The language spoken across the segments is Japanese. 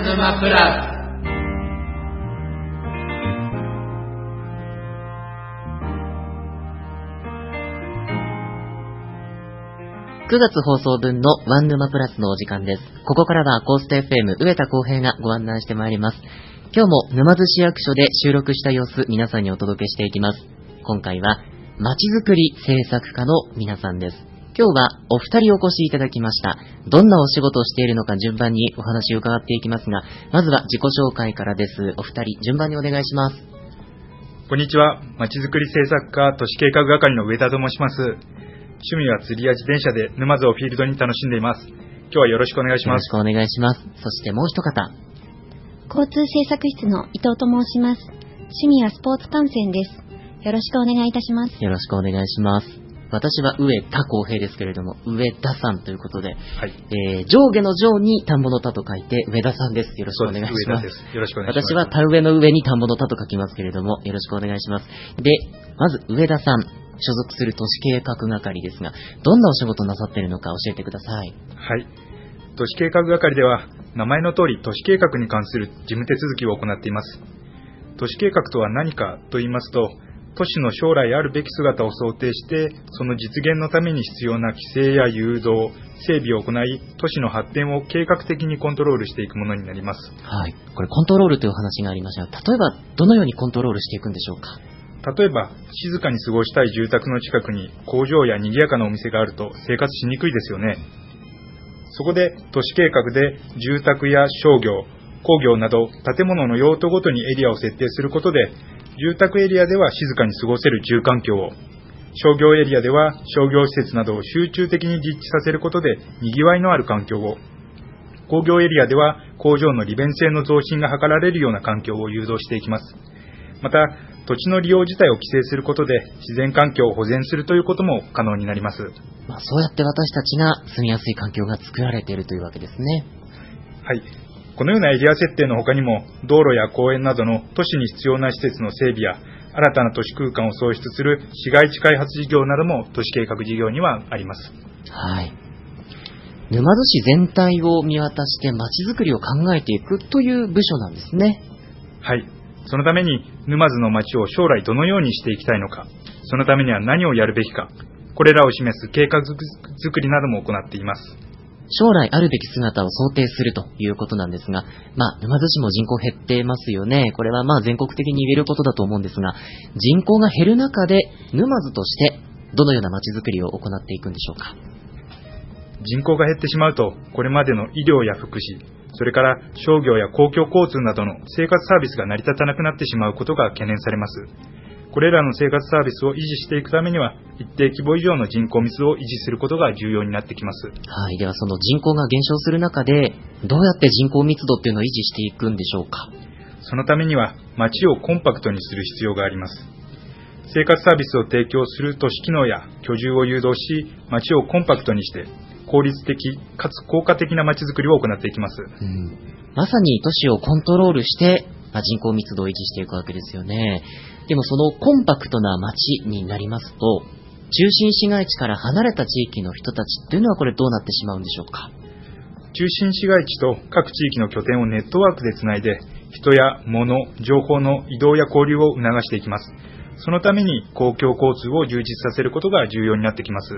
沼プラス。 9月放送分のワンヌマプラスのお時間です。ここからはコースト FM 上田康平がご案内してまいります。今日も沼津市役所で収録した様子、皆さんにお届けしていきます。今回はまちづくり制作課の皆さんです。今日はお二人お越しいただきました。どんなお仕事をしているのか順番にお話を伺っていきますが、まずは自己紹介からです。お二人順番にお願いします。 こんにちは。まちづくり制作課都市計画係の上田と申します。趣味は釣りや自転車で沼津をフィールドに楽しんでいます。今日はよろしくお願いします。 よろしくお願いします。そしてもう一方。 交通制作室の伊藤と申します。趣味はスポーツ観戦です。よろしくお願いいたします。 よろしくお願いします。私は上田康平ですけれども、上田さんということで、はい、上下の上に田んぼの田と書いて上田さんです。よろしくお願いします。 よろしくお願いします。 私は田植えの上に田んぼの田と書きますけれども、よろしくお願いします。で、まず上田さん、所属する都市計画係ですが、どんなお仕事なさっているのか教えてください。 はい。都市計画係では、名前の通り都市計画に関する事務手続きを行っています。都市計画とは何かと言いますと、都市の将来あるべき姿を想定して、その実現のために必要な規制や誘導、整備を行い、都市の発展を計画的にコントロールしていくものになります。 はい。これコントロールという話がありましたが、例えばどのようにコントロールしていくんでしょうか。 例えば、静かに過ごしたい住宅の近くに工場や賑やかなお店があると生活しにくいですよね。そこで都市計画で住宅や商業、工業など建物の用途ごとにエリアを設定することで、住宅エリアでは静かに過ごせる住環境を、商業エリアでは商業施設などを集中的に実地させることで賑わいのある環境を、工業エリアでは工場の利便性の増進が図られるような環境を誘導していきます。また、土地の利用自体を規制することで自然環境を保全するということも可能になります。 そうやって私たちが住みやすい環境が作られているというわけですね。 はい。このようなエリア設定の他にも、道路や公園などの都市に必要な施設の整備や新たな都市空間を創出する市街地開発事業なども都市計画事業にはあります。 はい。沼津市全体を見渡してまちづくりを考えていくという部署なんですね。 はい。そのために沼津の町を将来どのようにしていきたいのか、そのためには何をやるべきか、これらを示す計画作りなども行っています。 将来あるべき姿を想定するということなんですが、沼津市も人口減ってますよね。これは全国的に言えることだと思うんですが、人口が減る中で沼津としてどのような町づくりを行っていくんでしょうか。 人口が減ってしまうと、これまでの医療や福祉、それから商業や公共交通などの生活サービスが成り立たなくなってしまうことが懸念されます。これらの生活サービスを維持していくためには、一定規模以上の人口密度を維持することが重要になってきます。 はい。ではその人口が減少する中で、どうやって人口密度っていうのを維持していくんでしょうか。 そのためには、街をコンパクトにする必要があります。生活サービスを提供する都市機能や居住を誘導し、街をコンパクトにして、効率的かつ効果的な街づくりを行っていきます。 まさに都市をコントロールして、人口密度を維持していくわけですよね。でもそのコンパクトな街になりますと、中心市街地から離れた地域の人たちっていうのはこれどうなってしまうんでしょうか。 中心市街地と各地域の拠点をネットワークでつないで、人や物、情報の移動や交流を促していきます。そのために公共交通を充実させることが重要になってきます。 はい。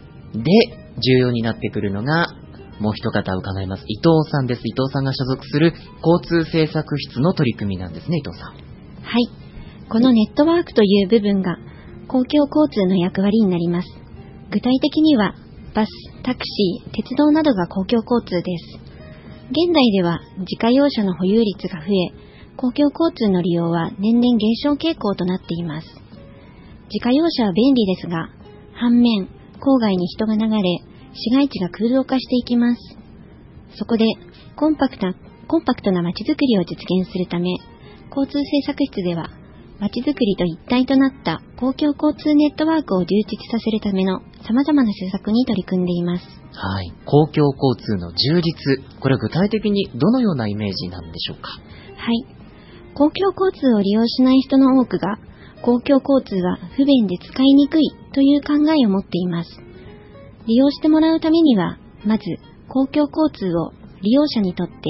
で、重要になってくるのが、もう一方伺います。伊藤さんです。伊藤さんが所属する交通政策室の取り組みなんですね、伊藤さん。 はい。このネットワークという部分が公共交通の役割になります。具体的には、バス、タクシー、鉄道などが公共交通です。現代では自家用車の保有率が増え、公共交通の利用は年々減少傾向となっています。自家用車は便利ですが、反面、郊外に人が流れ、市街地が空洞化していきます。そこで、コンパクトな街づくりを実現するため、交通政策室では、街づくりと一体となった公共交通ネットワークを充実させるための様々な施策に取り組んでいます。 はい。公共交通の充実。これは具体的にどのようなイメージなんでしょうか。 はい。公共交通を利用しない人の多くが、公共交通は不便で使いにくいという考えを持っています。利用してもらうためには、まず公共交通を利用者にとって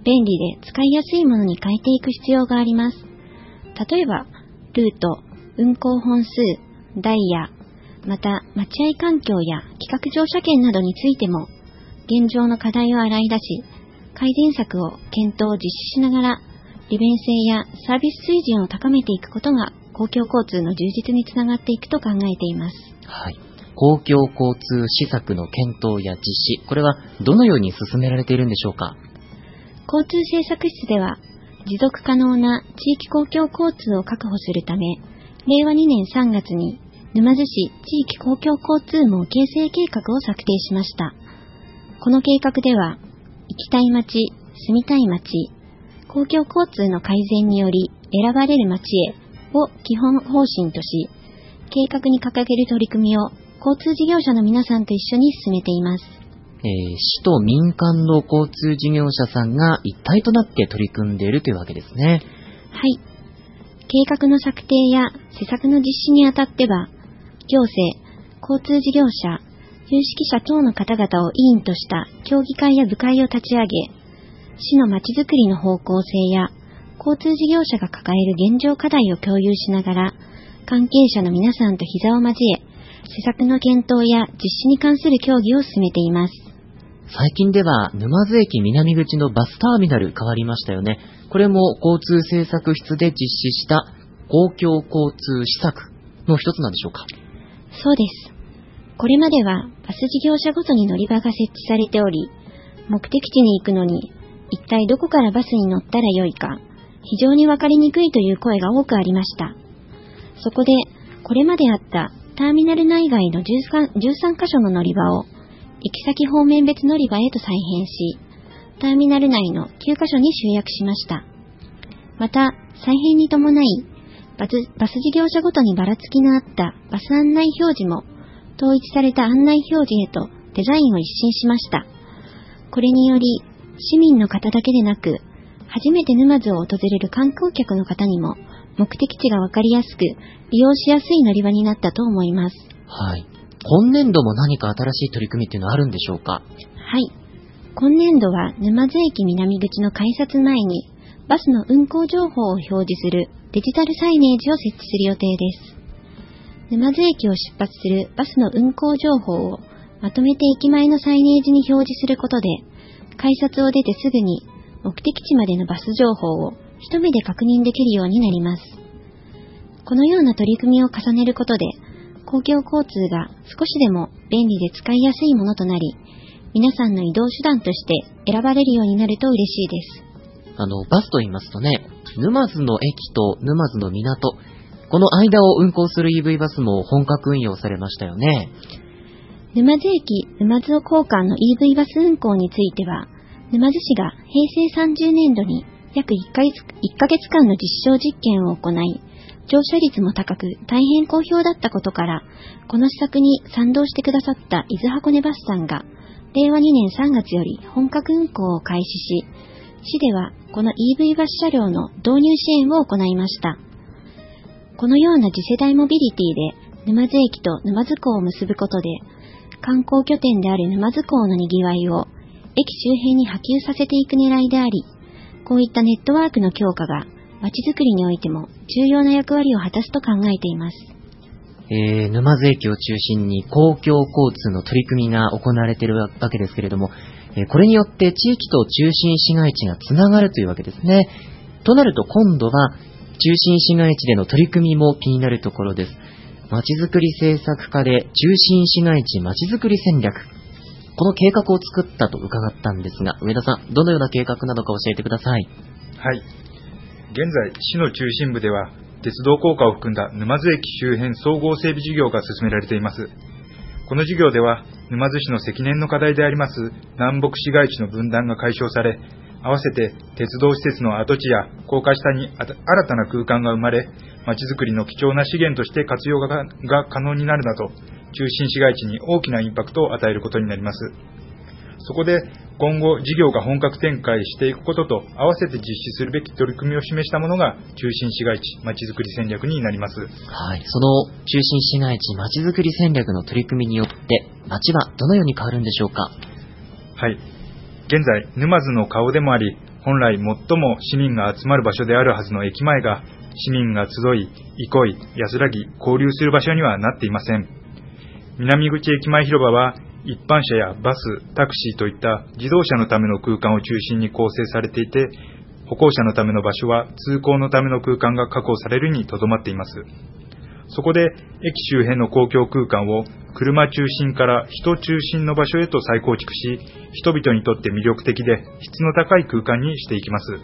便利で使いやすいものに変えていく必要があります。例えば、ルート、運行本数、ダイヤ、また待合環境や企画乗車券などについても、現状の課題を洗い出し、改善策を検討実施しながら、利便性やサービス水準を高めていくことが公共交通の充実につながっていくと考えています。 はい。公共交通施策の検討や実施、これはどのように進められているんでしょうか？ 交通政策室では、持続可能な地域公共交通を確保するため、令和2年3月に沼津市地域公共交通網形成計画を策定しました。この計画では、行きたい街、住みたい街、公共交通の改善により選ばれる街へを基本方針とし、計画に掲げる取り組みを交通事業者の皆さんと一緒に進めています。 市と民間の交通事業者さんが一体となって取り組んでいるというわけですね。 はい。計画の策定や施策の実施にあたっては、行政、交通事業者、有識者等の方々を委員とした協議会や部会を立ち上げ、市のまちづくりの方向性や交通事業者が抱える現状課題を共有しながら、関係者の皆さんと膝を交え、施策の検討や実施に関する協議を進めています。 最近では沼津駅南口のバスターミナル変わりましたよね。これも交通政策室で実施した公共交通施策の一つなんでしょうか？ そうです。これまではバス事業者ごとに乗り場が設置されており、目的地に行くのに一体どこからバスに乗ったらよいか、非常に分かりにくいという声が多くありました。そこで、これまであったターミナル内外の13カ所の乗り場を行き先方面別乗り場へと再編し、ターミナル内の9カ所に集約しました。また、再編に伴い、バス事業者ごとにばらつきのあったバス案内表示も、統一された案内表示へとデザインを一新しました。これにより、市民の方だけでなく、初めて沼津を訪れる観光客の方にも、目的地がわかりやすく、利用しやすい乗り場になったと思います。 はい。今年度も何か新しい取り組みっていうのはあるんでしょうか？ はい。今年度は沼津駅南口の改札前に、バスの運行情報を表示するデジタルサイネージを設置する予定です。沼津駅を出発するバスの運行情報をまとめて駅前のサイネージに表示することで、改札を出てすぐに目的地までのバス情報を一目で確認できるようになります。このような取り組みを重ねることで、公共交通が少しでも便利で使いやすいものとなり、皆さんの移動手段として選ばれるようになると嬉しいです。 バスと言いますとね、沼津の駅と沼津の港、この間を運行する EV バスも本格運用されましたよね。 沼津駅、沼津港間の EV バス運行については、沼津市が平成30年度に約1ヶ月間の実証実験を行い、乗車率も高く大変好評だったことから、この施策に賛同してくださった伊豆箱根バスさんが、令和2年3月より本格運行を開始し、市ではこの EV バス車両の導入支援を行いました。このような次世代モビリティで沼津駅と沼津港を結ぶことで、観光拠点である沼津港の賑わいを駅周辺に波及させていく狙いであり、こういったネットワークの強化が街づくりにおいても重要な役割を果たすと考えています。 沼津駅を中心に公共交通の取り組みが行われているわけですけれども、これによって地域と中心市街地がつながるというわけですね。となると今度は中心市街地での取り組みも気になるところです。まちづくり政策課で中心市街地まちづくり戦略、この計画を作ったと伺ったんですが、上田さん、どのような計画なのか教えてください。 はい。現在、市の中心部では鉄道高架を含んだ沼津駅周辺総合整備事業が進められています。この事業では沼津市の積年の課題であります南北市街地の分断が解消され、合わせて鉄道施設の跡地や高架下に新たな空間が生まれ、まちづくりの貴重な資源として活用が可能になるなど、中心市街地に大きなインパクトを与えることになります。そこで今後事業が本格展開していくことと合わせて実施するべき取り組みを示したものが中心市街地まちづくり戦略になります。 はい、その中心市街地まちづくり戦略の取り組みによって街はどのように変わるんでしょうか。 はい、現在沼津の顔でもあり本来最も市民が集まる場所であるはずの駅前が、市民が集い、憩い、安らぎ、交流する場所にはなっていません。南口駅前広場は、一般車やバス、タクシーといった自動車のための空間を中心に構成されていて、歩行者のための場所は通行のための空間が確保されるにとどまっています。そこで駅周辺の公共空間を車中心から人中心の場所へと再構築し、人々にとって魅力的で質の高い空間にしていきます。 はい。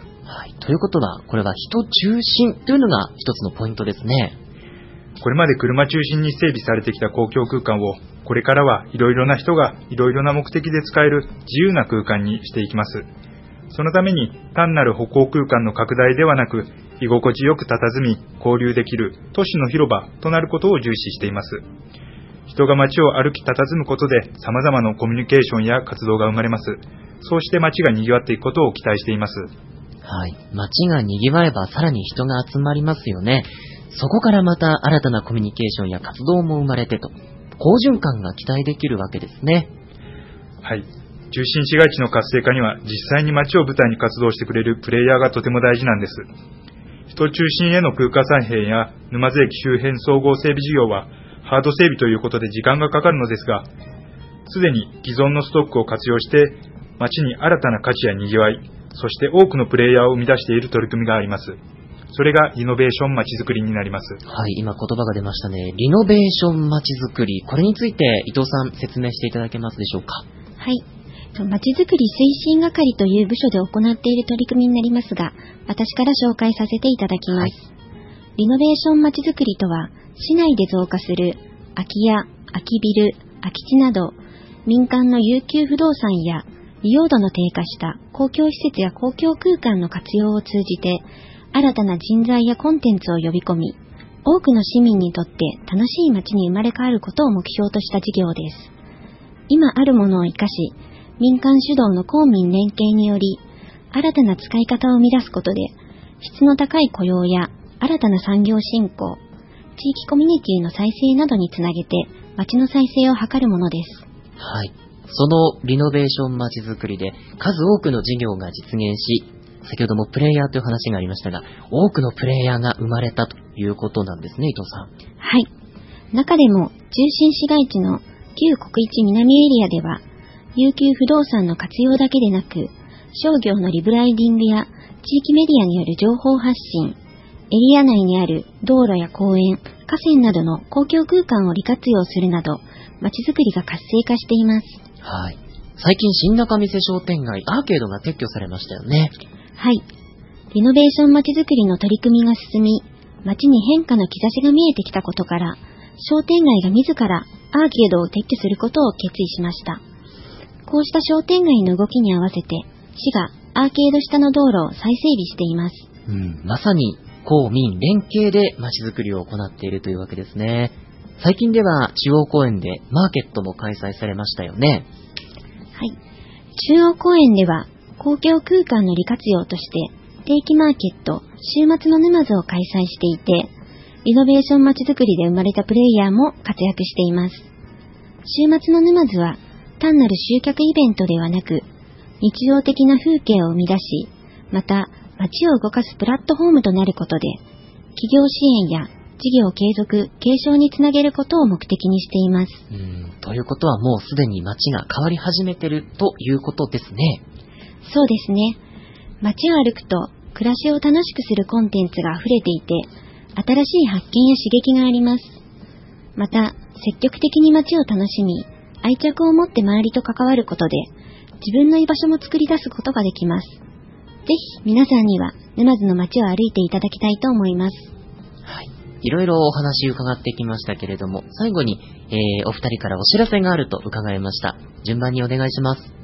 ということは、これは人中心というのが一つのポイントですね。 これまで車中心に整備されてきた公共空間を、これからはいろいろな人がいろいろな目的で使える自由な空間にしていきます。そのために単なる歩行空間の拡大ではなく、居心地よく佇み交流できる都市の広場となることを重視しています。人が街を歩き佇むことで様々なコミュニケーションや活動が生まれます。そうして街が賑わっていくことを期待しています。 はい。街が賑わえばさらに人が集まりますよね。そこからまた新たなコミュニケーションや活動も生まれてと、好循環が期待できるわけですね。 はい。中心市街地の活性化には実際に街を舞台に活動してくれるプレイヤーがとても大事なんです。人中心への空間再編や沼津駅周辺総合整備事業はハード整備ということで時間がかかるのですが、すでに既存のストックを活用して街に新たな価値や賑わい、そして多くのプレイヤーを生み出している取り組みがあります。それがリノベーション街づくりになります。 はい、今言葉が出ましたね。リノベーション街づくり。これについて伊藤さん説明していただけますでしょうか。 はい。街づくり推進係という部署で行っている取り組みになりますが、私から紹介させていただきます。はい、リノベーション街づくりとは、市内で増加する空き家、空きビル、空き地など、民間の有給不動産や利用度の低下した公共施設や公共空間の活用を通じて、新たな人材やコンテンツを呼び込み、多くの市民にとって楽しい街に生まれ変わることを目標とした事業です。今あるものを生かし、民間主導の公民連携により、新たな使い方を生み出すことで、質の高い雇用や新たな産業振興、地域コミュニティの再生などにつなげて、街の再生を図るものです。 はい。そのリノベーション街づくりで数多くの事業が実現し、先ほどもプレイヤーという話がありましたが、多くのプレイヤーが生まれたということなんですね、伊藤さん。 はい。中でも、中心市街地の旧国一南エリアでは、有給不動産の活用だけでなく、商業のリブライディングや地域メディアによる情報発信、エリア内にある道路や公園、河川などの公共空間を利活用するなど、街づくりが活性化しています。 はい。最近新仲見世商店街、アーケードが撤去されましたよね。 はい。リノベーション街づくりの取り組みが進み、街に変化の兆しが見えてきたことから、商店街が自らアーケードを撤去することを決意しました。こうした商店街の動きに合わせて、市がアーケード下の道路を再整備しています。 まさに公民連携で街づくりを行っているというわけですね。最近では中央公園でマーケットも開催されましたよね。 はい。中央公園では公共空間の利活用として定期マーケット週末の沼津を開催していて、リノベーション街づくりで生まれたプレイヤーも活躍しています。週末の沼津は単なる集客イベントではなく、日常的な風景を生み出し、また街を動かすプラットフォームとなることで、企業支援や事業継続、継承につなげることを目的にしています。 ということはもうすでに街が変わり始めているということですね。 そうですね。街を歩くと暮らしを楽しくするコンテンツが溢れていて、新しい発見や刺激があります。また、積極的に街を楽しみ、愛着を持って周りと関わることで、自分の居場所も作り出すことができます。ぜひ皆さんには沼津の街を歩いていただきたいと思います。 はい。いろいろお話伺ってきましたけれども、最後に、お二人からお知らせがあると伺いました。順番にお願いします。はい。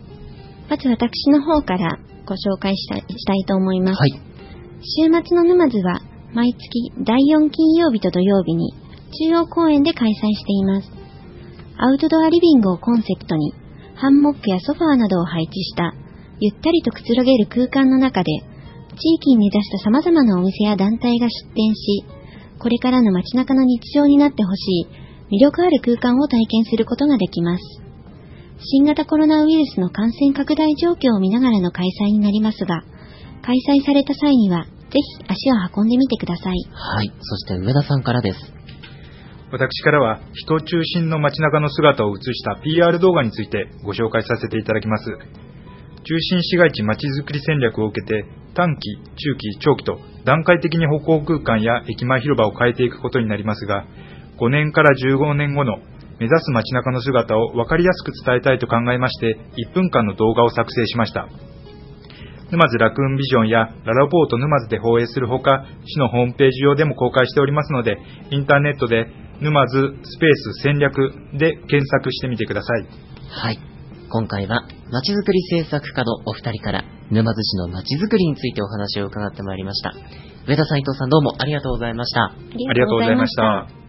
まず私の方からご紹介したいと思います。 はい。 週末の沼津は毎月第4金曜日と土曜日に中央公園で開催しています。アウトドアリビングをコンセプトにハンモックやソファーなどを配置したゆったりとくつろげる空間の中で地域に根ざした様々なお店や団体が出店し、これからの街中の日常になってほしい魅力ある空間を体験することができます。 新型コロナウイルスの感染拡大状況を見ながらの開催になりますが、開催された際には、ぜひ足を運んでみてください。 はい。そして上田さんからです。 私からは、人中心の街中の姿を映した PR 動画についてご紹介させていただきます。中心市街地まちづくり戦略を受けて、短期、中期、長期と段階的に歩行空間や駅前広場を変えていくことになりますが、5年から15年後の目指す街中の姿を分かりやすく伝えたいと考えまして、1分間の動画を作成しました。沼津ラクーンビジョンやララポート沼津で放映するほか、市のホームページ上でも公開しておりますので、インターネットで沼津スペース戦略で検索してみてください。 はい。今回はまちづくり政策課のお二人から沼津市のまちづくりについてお話を伺ってまいりました。上田さん、伊藤さん、どうもありがとうございました。 ありがとうございました。